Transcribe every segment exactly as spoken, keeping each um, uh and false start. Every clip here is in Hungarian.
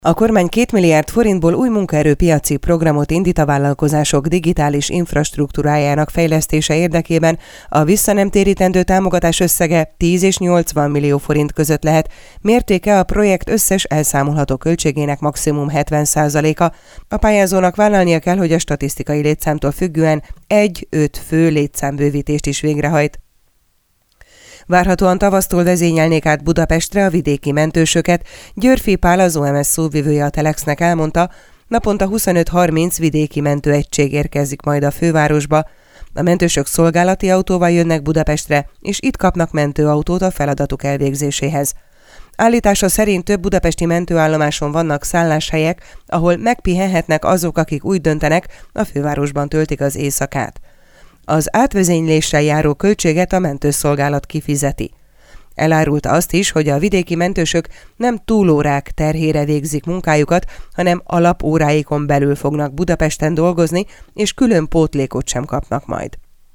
A kormány két milliárd forintból új munkaerőpiaci programot indít a vállalkozások digitális infrastruktúrájának fejlesztése érdekében. A visszanemtérítendő támogatás összege tíz és nyolcvan millió forint között lehet, mértéke a projekt összes elszámolható költségének maximum hetven százaléka. A pályázónak vállalnia kell, hogy a statisztikai létszámtól függően egy-öt fő létszámbővítést is végrehajt. Várhatóan tavasztól vezényelnék át Budapestre a vidéki mentősöket. Györfi Pál, az o em es szóvivője a Telexnek elmondta, naponta huszonöt-harminc vidéki mentőegység érkezik majd a fővárosba. A mentősök szolgálati autóval jönnek Budapestre, és itt kapnak mentőautót a feladatuk elvégzéséhez. Állítása szerint több budapesti mentőállomáson vannak szálláshelyek, ahol megpihenhetnek azok, akik úgy döntenek, a fővárosban töltik az éjszakát. Az átvezényléssel járó költséget a mentőszolgálat kifizeti. Elárulta azt is, hogy a vidéki mentősök nem túlórák terhére végzik munkájukat, hanem alapóráikon belül fognak Budapesten dolgozni, és külön pótlékot sem kapnak majd.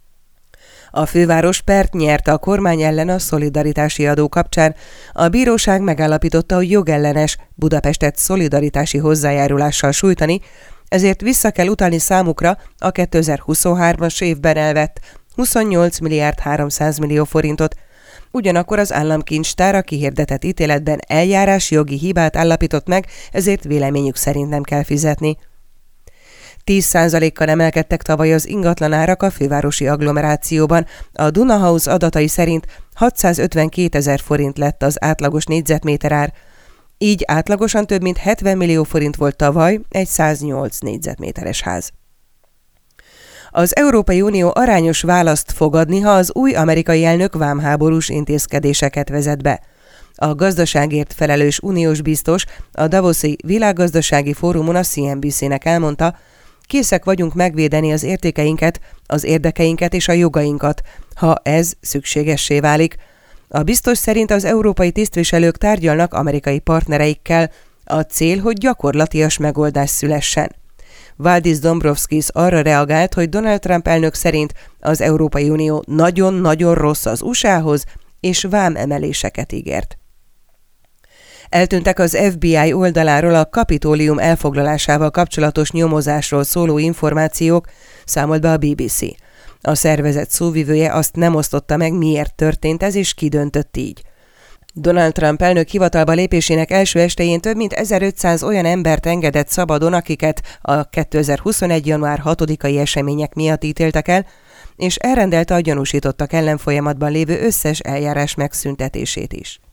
A főváros pert nyert a kormány ellen a szolidaritási adó kapcsán. A bíróság megállapította, hogy jogellenes Budapestet szolidaritási hozzájárulással sújtani, ezért vissza kell utalni számukra a kétezer-huszonhármas évben elvett huszonnyolc milliárd háromszáz millió forintot. Ugyanakkor az államkincstár a kihirdetett ítéletben eljárási jogi hibát állapított meg, ezért véleményük szerint nem kell fizetni. tíz százalékkal emelkedtek tavaly az ingatlanárak a fővárosi agglomerációban. A Dunahouse adatai szerint hatszázötvenkétezer forint lett az átlagos négyzetméter ár. Így átlagosan több mint hetven millió forint volt tavaly egy száznyolc négyzetméteres ház. Az Európai Unió arányos választ fog adni, ha az új amerikai elnök vámháborús intézkedéseket vezet be. A gazdaságért felelős uniós biztos a Davoszi Világgazdasági Fórumon a cé en bé cé-nek elmondta, készek vagyunk megvédeni az értékeinket, az érdekeinket és a jogainkat, ha ez szükségessé válik. A biztos szerint az európai tisztviselők tárgyalnak amerikai partnereikkel, a cél, hogy gyakorlatias megoldás szülessen. Valdis Dombrovskis arra reagált, hogy Donald Trump elnök szerint az Európai Unió nagyon-nagyon rossz az u es á-hoz, és vámemeléseket ígért. Eltűntek az ef bé i oldaláról a Kapitólium elfoglalásával kapcsolatos nyomozásról szóló információk, számolt be a bé bé cé. A szervezet szóvivője azt nem osztotta meg, miért történt ez, és ki döntött így. Donald Trump elnök hivatalba lépésének első estején több mint ezerötszáz olyan embert engedett szabadon, akiket a kétezer-huszonegy. január hatodikai események miatt ítéltek el, és elrendelte a gyanúsítottak ellen folyamatban lévő összes eljárás megszüntetését is.